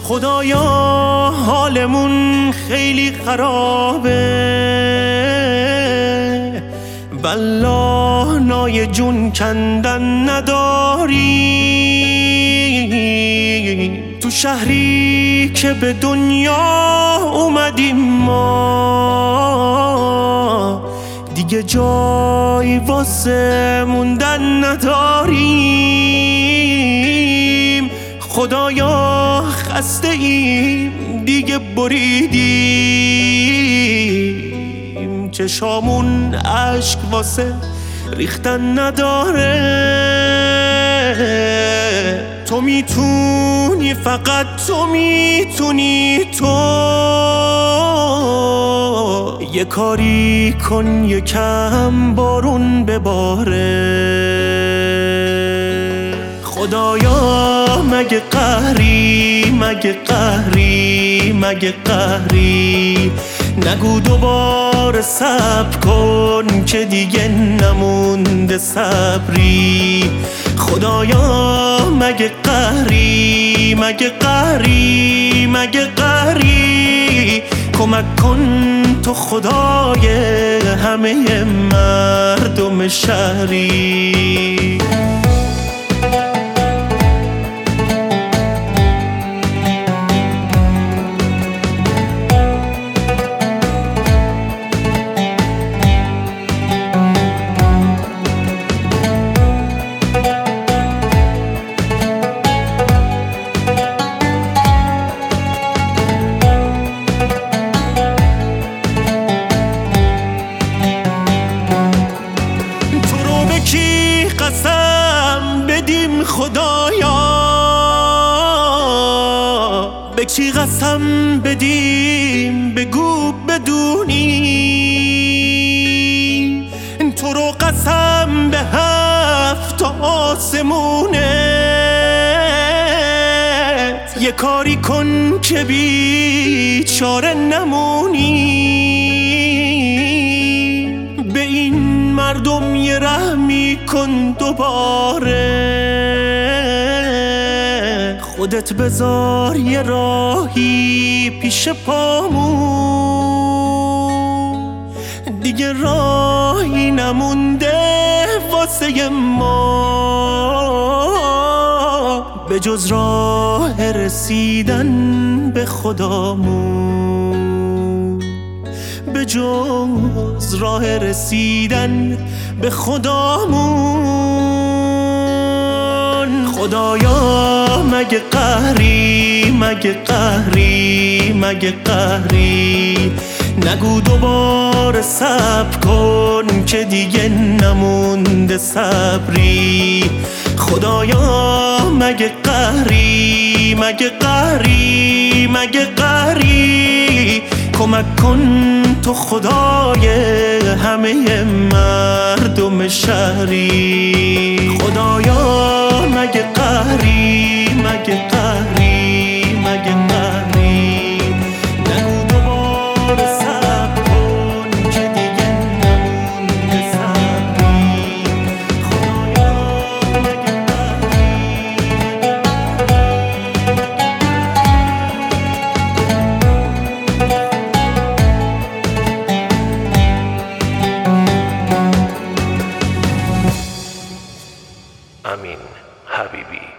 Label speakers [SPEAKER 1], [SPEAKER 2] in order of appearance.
[SPEAKER 1] خدایا حالمون خیلی خرابه، والله نای جون کندن نداری. تو شهری که به دنیا اومدیم ما، دیگه جای واسه موندن نداریم. خدایا خسته ایم دیگه بریدیم، چشامون اشک واسه ریختن نداره. تو میتونی، فقط تو میتونی، تو یه کاری کن یکم بارون بباره. خدایا مگه قهری، مگه قهری، مگه قهری؟ نگو دوباره صبر کن که دیگه نمونده صبری. خدایا مگه قهری، مگه قهری، مگه قهری؟ کمک کن تو خدای همه مردم شهری. قسم بدیم خدایا، به کی قسم بدیم بگو بدونی. تو رو قسم به هفت آسمونت، یه کاری کن که بیچاره نمونی. به این مردم یه رحمی کن دوباره، خودت بذار یه راهی پیش پامون. دیگه راهی نمونده واسه ما، به جز راه رسیدن به خدامون، به جز راه رسیدن به خدامون. خدایا مگه قهری، مگه قهری، مگه قهری؟ نگو دوباره صبر کن که دیگه نمونده صبری. خدایا مگه قهری، مگه قهری، مگه قهری؟ کمک کن تو خدای همه مردم شهری. خدایا مگه قهری، مگه قهری، مگه قهری؟ نگو دوباره صبر کن که دیگه نمونده صبری. خدایا مگه
[SPEAKER 2] Amin Habibi.